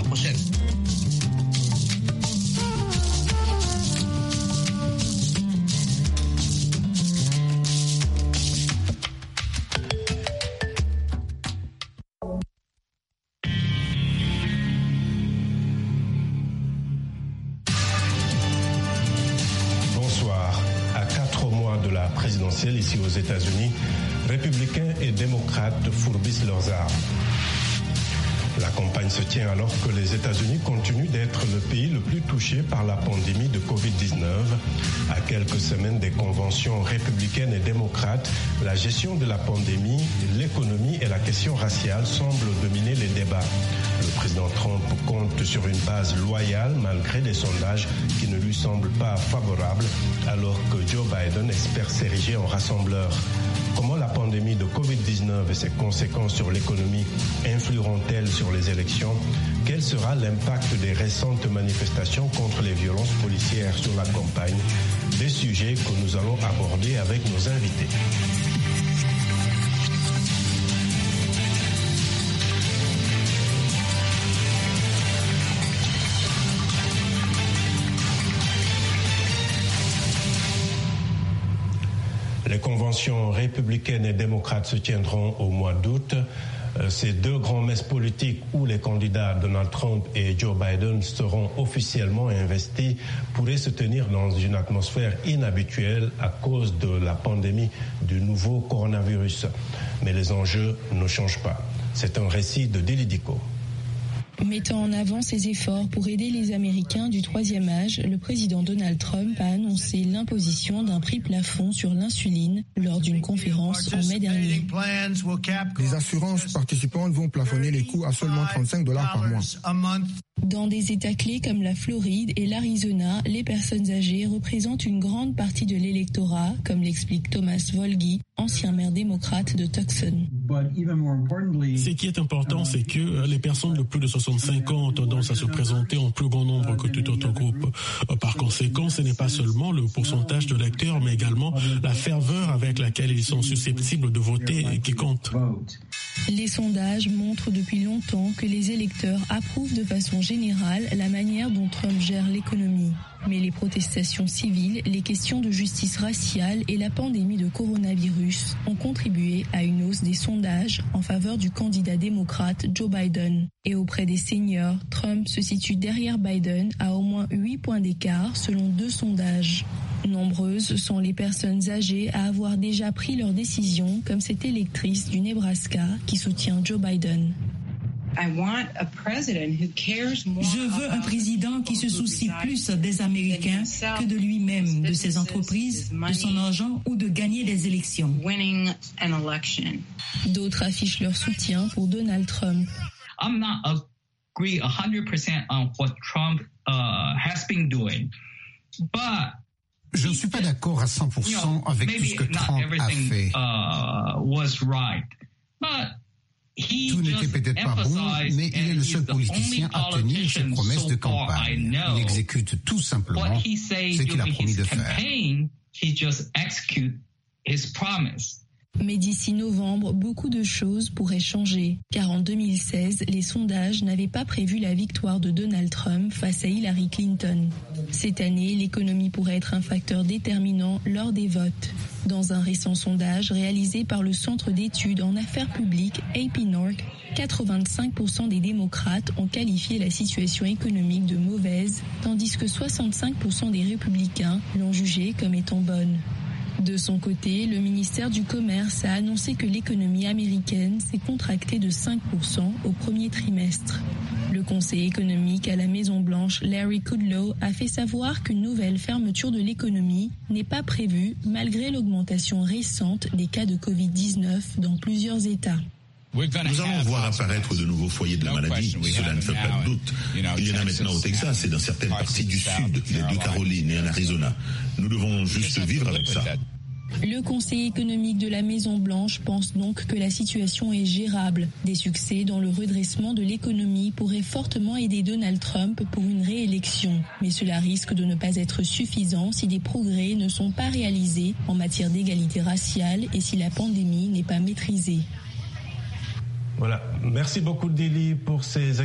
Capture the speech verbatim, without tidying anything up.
prochaine. Ici aux États-Unis, républicains et démocrates fourbissent leurs armes. La campagne se tient alors que les États-Unis continuent d'être le pays le plus touché par la pandémie de covid dix-neuf. À quelques semaines des conventions républicaines et démocrates, la gestion de la pandémie, l'économie et la question raciale semblent dominer les débats. Le président Trump compte sur une base loyale malgré des sondages qui ne lui semblent pas favorables, alors que Joe Biden espère s'ériger en rassembleur. Comment la pandémie de covid dix-neuf et ses conséquences sur l'économie influeront-elles sur les élections? Quel sera l'impact des récentes manifestations contre les violences policières sur la campagne? Des sujets que nous allons aborder avec nos invités. Les conventions républicaines et démocrates se tiendront au mois d'août. Ces deux grands-messes politiques où les candidats Donald Trump et Joe Biden seront officiellement investis pourraient se tenir dans une atmosphère inhabituelle à cause de la pandémie du nouveau coronavirus. Mais les enjeux ne changent pas. C'est un récit de Dili Diko. Mettant en avant ses efforts pour aider les Américains du troisième âge, le président Donald Trump a annoncé l'imposition d'un prix plafond sur l'insuline lors d'une conférence en mai dernier. Les assurances participantes vont plafonner les coûts à seulement trente-cinq dollars par mois. Dans des États clés comme la Floride et l'Arizona, les personnes âgées représentent une grande partie de l'électorat, comme l'explique Thomas Volgy, ancien maire démocrate de Tucson. Ce qui est important, c'est que les personnes de plus de soixante-cinq ans ont tendance à se présenter en plus grand nombre que tout autre groupe. Par conséquent, ce n'est pas seulement le pourcentage de lecteurs, mais également la ferveur avec laquelle ils sont susceptibles de voter qui compte. Les sondages montrent depuis longtemps que les électeurs approuvent de façon générale la manière dont Trump gère l'économie. Mais les protestations civiles, les questions de justice raciale et la pandémie de coronavirus ont contribué à une hausse des sondages en faveur du candidat démocrate Joe Biden. Et auprès des seniors, Trump se situe derrière Biden à au moins huit points d'écart selon deux sondages. Nombreuses sont les personnes âgées à avoir déjà pris leur décision, comme cette électrice du Nebraska qui soutient Joe Biden. Je veux un président qui se soucie plus des Américains que de lui-même, de ses entreprises, de son argent ou de gagner des élections. D'autres affichent leur soutien pour Donald Trump. I'm not agree one hundred percent on what Trump uh, has been doing, but je ne suis pas d'accord à cent pour cent avec tout ce que Trump a fait. Uh, was right, but Tout n'était peut-être pas bon, mais il est le seul politicien à tenir ses promesses de campagne. Il exécute tout simplement ce qu'il a promis de faire. Mais d'ici novembre, beaucoup de choses pourraient changer. Car en deux mille seize, les sondages n'avaient pas prévu la victoire de Donald Trump face à Hillary Clinton. Cette année, l'économie pourrait être un facteur déterminant lors des votes. Dans un récent sondage réalisé par le Centre d'études en affaires publiques A P North, quatre-vingt-cinq pour cent des démocrates ont qualifié la situation économique de mauvaise, tandis que soixante-cinq pour cent des républicains l'ont jugée comme étant bonne. De son côté, le ministère du Commerce a annoncé que l'économie américaine s'est contractée de cinq pour cent au premier trimestre. Le conseiller économique à la Maison-Blanche, Larry Kudlow, a fait savoir qu'une nouvelle fermeture de l'économie n'est pas prévue malgré l'augmentation récente des cas de covid dix-neuf dans plusieurs États. Nous allons voir apparaître de nouveaux foyers de la maladie, cela ne fait pas de doute. Il y en a maintenant au Texas et dans certaines parties du sud, les deux Carolines et en Arizona. Nous devons juste vivre avec ça. Le conseiller économique de la Maison-Blanche pense donc que la situation est gérable. Des succès dans le redressement de l'économie pourraient fortement aider Donald Trump pour une réélection. Mais cela risque de ne pas être suffisant si des progrès ne sont pas réalisés en matière d'égalité raciale et si la pandémie n'est pas maîtrisée. Voilà. Merci beaucoup, Dili, pour ces